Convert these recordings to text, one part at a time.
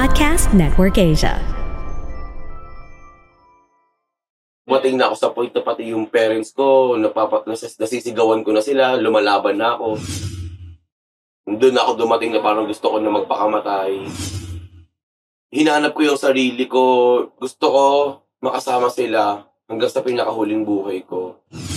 Podcast Network Asia. Dumating na ako sa point na pati yung parents ko, nasisigawan ko na sila, lumalaban na ako. Doon ako dumating na parang gusto ko na magpakamatay. Hinanap ko yung sarili ko, gusto ko makasama sila hanggang sa pinakahuling buhay ko.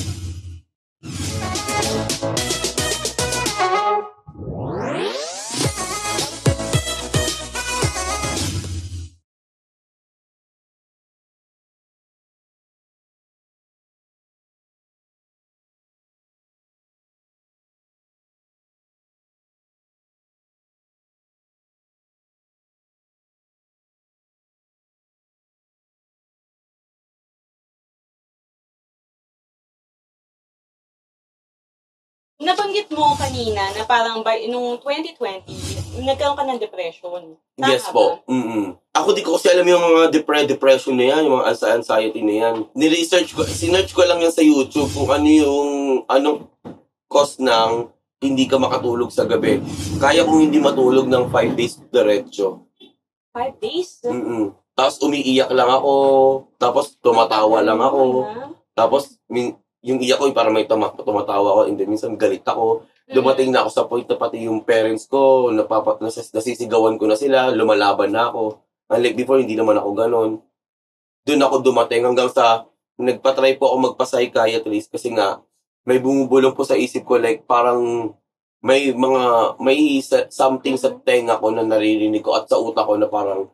Nabanggit mo kanina na parang nung 2020, nagkaroon ka ng depression. Tama Yes po. Ako di ko kasi alam yung mga depression na yan, yung mga anxiety na yan. Sinearch ko lang yan sa YouTube kung anong cause ng hindi ka makatulog sa gabi. Kaya kong hindi matulog ng 5 days diretso. 5 days? Tapos umiiyak lang ako, tapos tumatawa lang ako. Tapos yung iyak ko, parang may tumatawa ako, and then minsan galit ako. Dumating na ako sa point na pati yung parents ko, nasisigawan ko na sila, lumalaban na ako. Unlike before, hindi naman ako ganon. Doon ako dumating hanggang sa, nagpatry po ako magpa-psychiatrist kasi nga, may bumubulong po sa isip ko, like parang may something sa tenga ko na naririnig ko at sa utak ko na parang,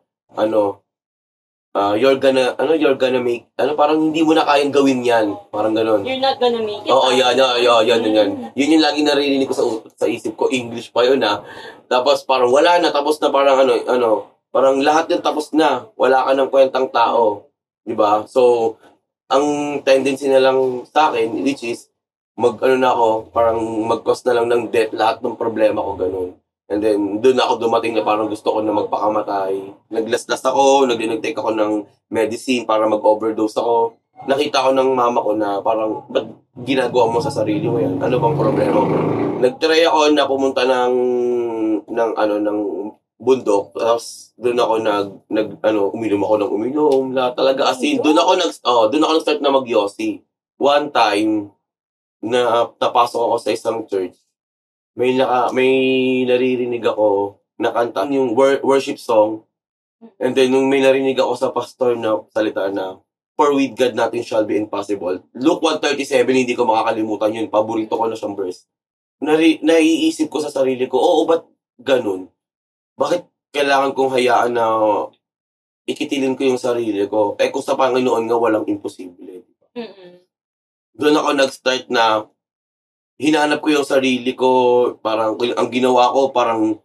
you're gonna make, parang hindi mo na kayang gawin yan. Parang gano'n. You're not gonna make it. Oo, yan. Yun yung lagi naririnig ko sa isip ko. English pa yun, Tapos parang wala na, tapos na parang parang lahat yun tapos na. Wala ka ng kwentang tao. Diba? So, ang tendency na lang sa akin, which is, parang mag-cause na lang ng death lahat ng problema ko, gano'n. And then, doon ako dumating na parang gusto ko na magpakamatay. Naglaslas ako, nag-take ako ng medicine para mag-overdose ako. Nakita ko ng mama ko na parang, ba't ginagawa mo sa sarili mo yan? Ano bang problema mo? Nag-try ako na pumunta ng bundok. Tapos, doon ako uminom ako ng uminom. Talaga, as in, doon ako nag-start na mag-yossi. One time, na napasok ako sa isang church. May naririnig ako na kanta yung worship song. And then, nung may narinig ako sa pastor na salita na, "For with God, nothing shall be impossible." Luke 1:37, hindi ko makakalimutan yun. Paborito ko na siyang verse. Naiisip ko sa sarili ko, oo, ba't ganun? Bakit kailangan kong hayaan na ikitilin ko yung sarili ko? Kung sa Panginoon nga, walang imposible. Doon ako nag-start na hinanap ko yung sarili ko, parang ang ginawa ko parang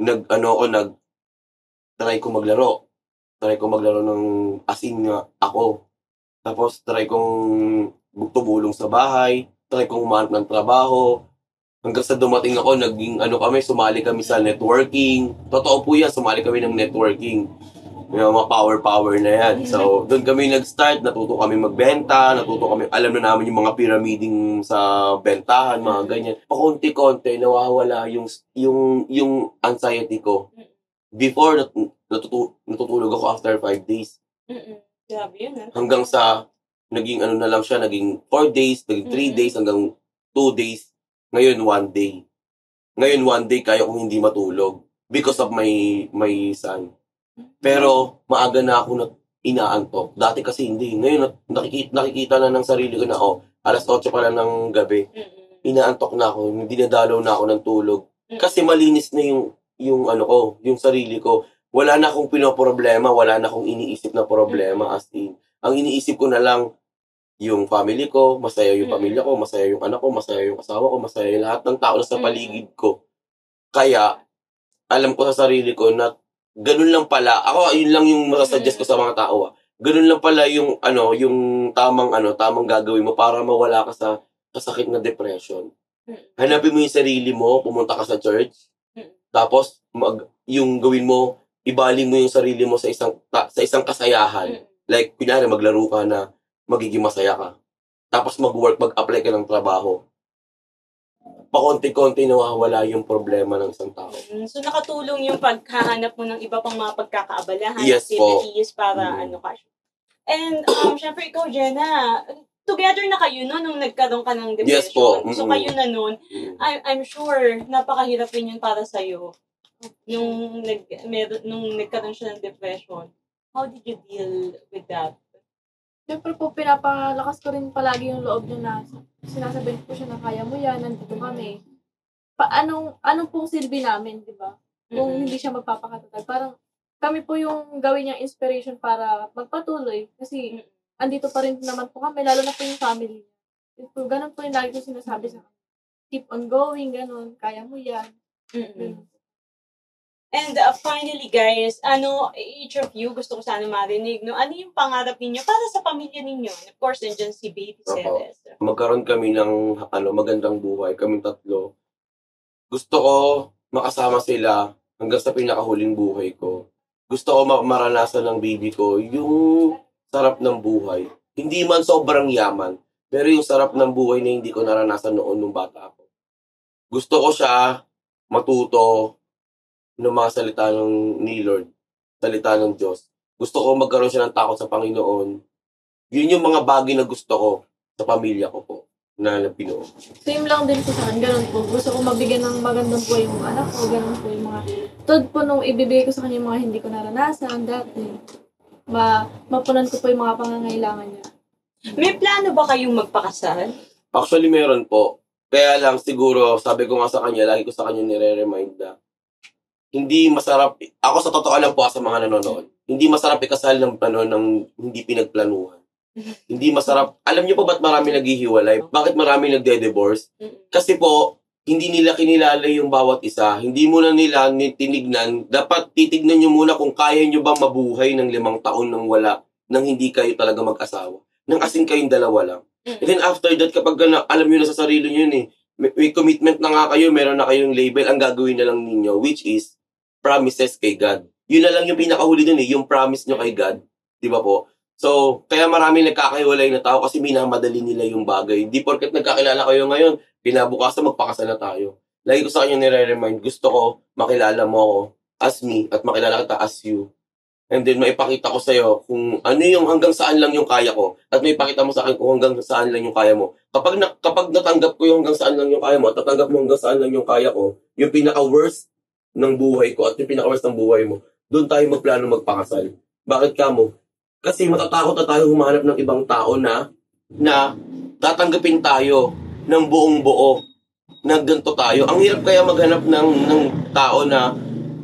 try ko maglaro ng asin nga ako. Tapos try kong tumulong sa bahay, try kong humanap ng trabaho. Hanggang sa dumating ako, sumali kami sa networking. Totoo po yan, sumali kami ng networking. Yung mga power na yan. So, doon kami nag-start, natuto kami magbenta, alam na namin yung mga pyramiding sa bentahan, mga ganyan. Pakunti-konti, nawawala yung anxiety ko. Before, natutulog ako after 5 days. Grabe yun, Hanggang sa, naging na lang siya, naging 4 days, naging 3 days, hanggang 2 days. Ngayon, 1 day. Ngayon, 1 day, kaya kong hindi matulog because of my son. Pero, maaga na ako inaantok. Dati kasi hindi. Ngayon, nakikita na ng sarili ko na, alas 8 pa lang ng gabi. Inaantok na ako. Hindi nadalaw na ako ng tulog. Kasi malinis na yung sarili ko. Wala na akong pinoproblema. Wala na akong iniisip na problema. As in, ang iniisip ko na lang, yung family ko, masaya yung pamilya ko, masaya yung anak ko, masaya yung asawa ko, masaya yung lahat ng tao na sa paligid ko. Kaya, alam ko sa sarili ko na ganun lang pala. Ako, yun lang yung masasuggest ko sa mga tao. Ganun lang pala yung tamang gagawin mo para mawala ka sa sakit na depression. Hanapin mo yung sarili mo, pumunta ka sa church. Tapos yung gawin mo, ibaling mo yung sarili mo sa isang kasayahan. Like kunyari maglaro ka na magiging masaya ka. Tapos mag-apply ka ng trabaho. pakonti-konti nawawala yung problema ng isang tao. So, nakatulong yung paghahanap mo ng iba pang mga pagkakaabalahan, Yes po. activities para ka. And, syempre, ikaw, Jenna, together na kayo nung nagkaroon ka ng depression. Yes po. So, kayo na nun, I'm sure, napakahirap rin yun para sa'yo. Nung nagkaroon siya ng depression, how did you deal with that? Siyempre po, pinapalakas ko rin palagi yung loob niya na sinasabihin ko siya na kaya mo yan, nandito kami. Anong pong silbi namin, di ba? Kung hindi siya magpapakatatag. Parang kami po yung gawin niyang inspiration para magpatuloy. Kasi andito pa rin naman po kami, lalo na po yung family. So, ganun po yung lagi ko sinasabi sa kanya. Keep on going, ganun. Kaya mo yan. And finally, guys, each of you, gusto ko sana marinig, ano yung pangarap ninyo para sa pamilya ninyo? And of course, nandiyan si Baby Ceres. Magkaroon kami ng magandang buhay, kaming tatlo. Gusto ko makasama sila hanggang sa pinakahuling buhay ko. Gusto ko maranasan ng baby ko yung sarap ng buhay. Hindi man sobrang yaman, pero yung sarap ng buhay na hindi ko naranasan noon nung bata ako. Gusto ko siya matuto ng mga salita ni Lord, salita ng Diyos. Gusto ko magkaroon siya ng takot sa Panginoon. Yun yung mga bagay na gusto ko sa pamilya ko po, na Pinoon. Same lang din po sa akin, ganun po. Gusto ko mabigyan ng magandang buhay yung anak ko, ganun po yung mga, tulad po nung ibibigay ko sa kanya yung mga hindi ko naranasan dati. Mapunan ko po yung mga pangangailangan niya. May plano ba kayong magpakasal? Actually, meron po. Kaya lang, siguro, sabi ko nga sa kanya, lagi ko sa kanya nire-remind na, hindi masarap, ako sa totoo lang po sa mga nanonood, hindi masarap ikasal ng hindi pinagplanuhan. Hindi masarap. Alam niyo po ba't marami naghihiwalay? Bakit marami nagde-divorce? Kasi po, hindi nila kinilala yung bawat isa. Hindi muna nila tinignan. Dapat titignan niyo muna kung kaya niyo bang mabuhay ng 5 taon nang hindi kayo talaga mag-asawa. Nang asin kayong dalawa lang. And then after that, kapag alam niyo na sa sarili niyo yun may commitment na nga kayo, meron na kayong label, ang gagawin na lang ninyo, which is promises kay God. Yun na lang yung pinakahuli dun yung promise nyo kay God. Di ba po? So, kaya maraming nagkakahiwalay na tao kasi minamadali nila yung bagay. Di porket nagkakilala kayo ngayon, pinabukasan magpakasal na tayo. Lagi ko sa kanya nire-remind, gusto ko makilala mo ako as me at makilala kita as you. And then maipakita ko sa'yo kung ano yung hanggang saan lang yung kaya ko at maipakita mo sa akin kung hanggang saan lang yung kaya mo. Kapag natanggap ko yung hanggang saan lang yung kaya mo at tatanggap mo hanggang saan lang yung kaya ko, yung pinaka-worst ng buhay ko at yung pinaka-worst ng buhay mo, doon tayo magplano magpakasal. Bakit ka mo? Kasi matatakot na tayo humanap ng ibang tao na tatanggapin tayo ng buong buo na ganito tayo. Ang hirap kaya maghanap ng tao na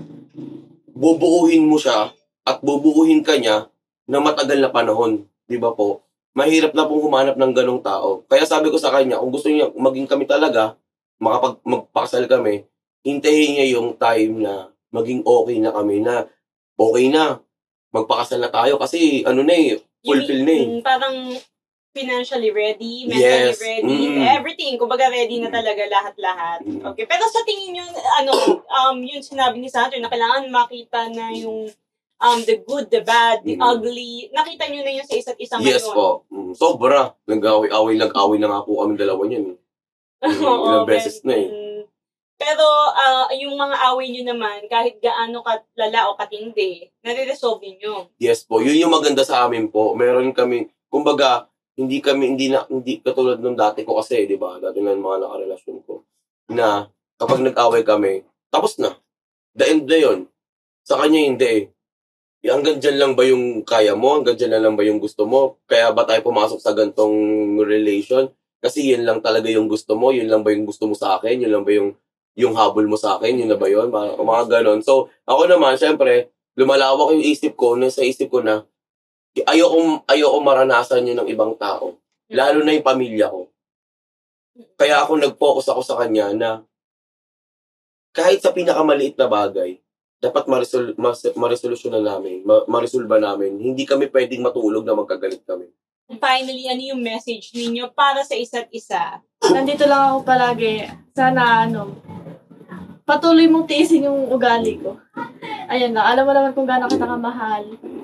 bubuuhin mo siya at bubuuhin ka niya na matagal na panahon. Di ba po? Mahirap na pong humanap ng ganong tao. Kaya sabi ko sa kanya, kung gusto niya maging kami talaga, magpakasal kami, hintayin niya yung time na maging okay na kami na okay na, magpakasal na tayo kasi fulfill na parang financially ready, mentally ready, everything. Kumbaga ready na talaga lahat-lahat. Okay. Pero sa tingin nyo, yung sinabi ni Sandra na kailangan makita na yung the good, the bad, the ugly. Nakita nyo na yun sa isa't isa ngayon. Yes po. Sobra. Nag-away na nga po kami dalawa niyan. Ilang beses na Pero yung mga away nyo naman, kahit gaano kalala o katindi, nare-resolve nyo. Yes po. Yun yung maganda sa amin po. Meron kami, kumbaga, hindi katulad nung dati ko kasi, di ba? Dati na yung mga nakarelasyon ko. Na kapag nag-away kami, tapos na. The end na yun. Sa kanya hindi hanggang dyan lang ba yung kaya mo? Hanggang dyan lang ba yung gusto mo? Kaya ba tayo pumasok sa gantong relation? Kasi yun lang talaga yung gusto mo? Yun lang ba yung gusto mo sa akin? Yun lang ba yung habol mo sa akin? Yun na ba yun? Mga ganon. So, ako naman, syempre, lumalawak yung isip ko, nasa isip ko na, ayoko maranasan yun ng ibang tao. Lalo na yung pamilya ko. Kaya ako nag-focus ako sa kanya na kahit sa pinakamaliit na bagay, dapat maresolusyonan namin, maresolba namin. Hindi kami pwedeng matulog na magkagalit kami. Finally, ano yung message ninyo para sa isa't isa? Nandito lang ako palagi. Sana, patuloy mong tiisin yung ugali ko. Ayan lang. Alam mo naman kung gaano kita kamahal.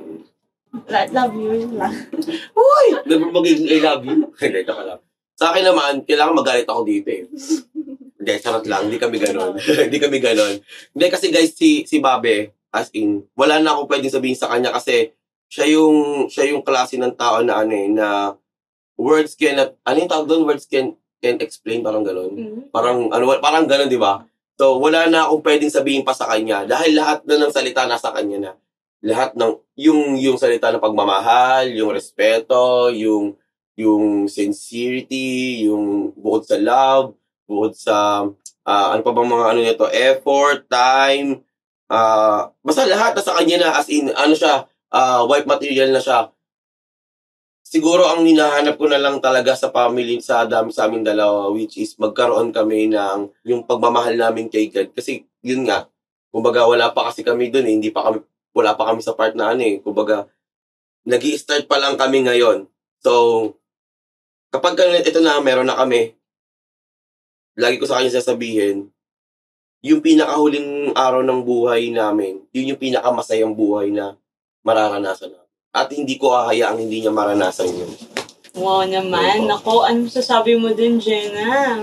Love you, yun lang. Uy! Magiging I love you. Kaya ka lang. Sa akin naman, kailangan magalit ako dito Hindi, charot lang. Hindi kami ganon. Hindi kami ganon. Hindi, kasi guys, si Babe, as in, wala na akong pwedeng sabihin sa kanya kasi siya yung klase ng tao na na words cannot, ano yung tawag doon? Words can explain, parang ganon. Parang ganon, di ba? So, wala na akong pwedeng sabihin pa sa kanya dahil lahat na ng salita nasa kanya na. Lahat ng, yung salita ng pagmamahal, yung respeto, yung sincerity, yung bukod sa love, bukod sa, ano pa bang mga nito, effort, time, basta lahat nasa kanya na, as in, siya, wife material na siya. Siguro ang hinahanap ko na lang talaga sa family, sa aming dalawa, which is magkaroon kami ng yung pagmamahal namin kay God. Kasi yun nga, kumbaga wala pa kasi kami dun wala pa kami sa part na kumbaga nag-i-start pa lang kami ngayon. So, kapag ito na, meron na kami, lagi ko sa kanya sasabihin, yung pinakahuling araw ng buhay namin, yun yung pinakamasayang buhay na mararanasan namin. At hindi ko hahayaang hindi niya maranasan yun. Wow naman. Nako, ano sasabi mo dun, Jenna?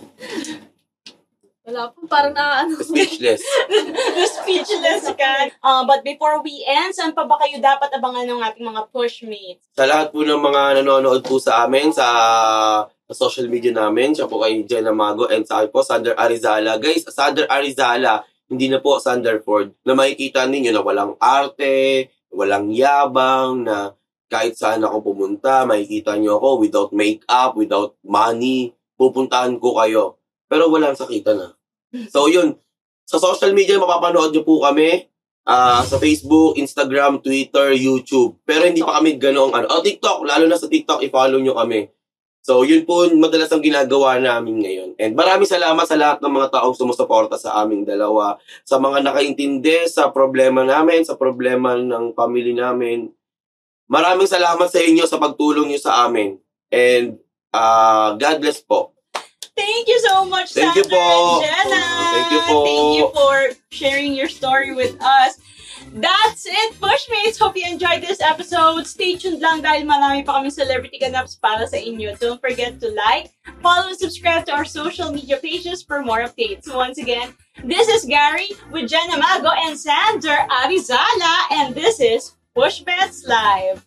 Wala po, parang Speechless. Speechless ka. But before we end, saan pa ba kayo dapat abangan ng ating mga pushmates? Sa lahat po ng mga nanonood po sa amin, sa social media namin, siya po kay Jenna Mago, and sa akin po, Sander Arizala. Guys, Sander Arizala, hindi na po Sanderford, na makikita ninyo na walang arte, walang yabang, na kahit saan ako pumunta, makikita nyo ako without makeup, without money, pupuntahan ko kayo. Pero walang sakita na. So yun, sa social media mapapanood nyo po kami, sa Facebook, Instagram, Twitter, YouTube. Pero hindi pa kami ganoong TikTok, lalo na sa TikTok, i-follow nyo kami. So yun po madalas ang ginagawa namin ngayon. And maraming salamat sa lahat ng mga taong sumusuporta sa aming dalawa, sa mga nakaintindi sa problema namin, sa problema ng family namin. Maraming salamat sa inyo sa pagtulong nyo sa amin. And God bless po. Thank you so much, Sandra and Jenna. Thank you po. Thank you for sharing your story with us. That's it, Pushmates! Hope you enjoyed this episode. Stay tuned lang dahil marami pa kami celebrity ganaps para sa inyo. Don't forget to like, follow, and subscribe to our social media pages for more updates. Once again, this is Gary with Jenna Mago and Sander Arizala, and this is Pushmates Live.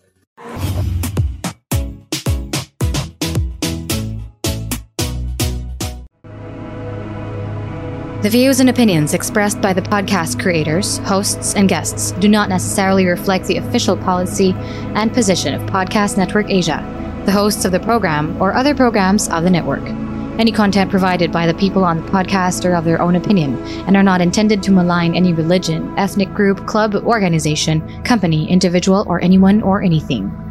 The views and opinions expressed by the podcast creators, hosts, and guests do not necessarily reflect the official policy and position of Podcast Network Asia, the hosts of the program, or other programs of the network. Any content provided by the people on the podcast are of their own opinion and are not intended to malign any religion, ethnic group, club, organization, company, individual, or anyone or anything.